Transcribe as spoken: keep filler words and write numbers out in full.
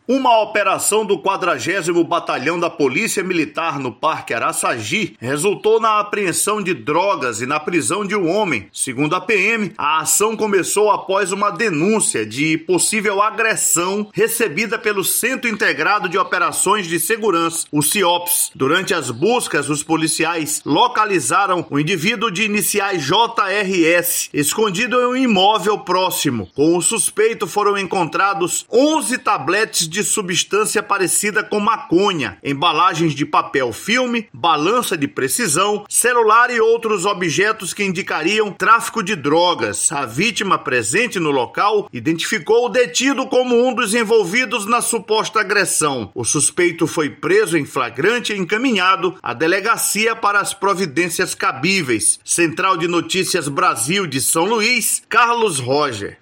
Uma operação do quadragésimo Batalhão da Polícia Militar no Parque Araçagi resultou na apreensão de drogas e na prisão de um homem. Segundo a P M, a ação começou após uma denúncia de possível agressão recebida pelo Centro Integrado de Operações de Segurança, o CIOPS. Durante as buscas, os policiais localizaram o indivíduo de iniciais J R S, escondido em um imóvel próximo. Com o suspeito foram encontrados onze tabletes de de substância parecida com maconha, embalagens de papel filme, balança de precisão, celular e outros objetos que indicariam tráfico de drogas. A vítima presente no local identificou o detido como um dos envolvidos na suposta agressão. O suspeito foi preso em flagrante e encaminhado à delegacia para as providências cabíveis. Central de Notícias Brasil de São Luís, Carlos Roger.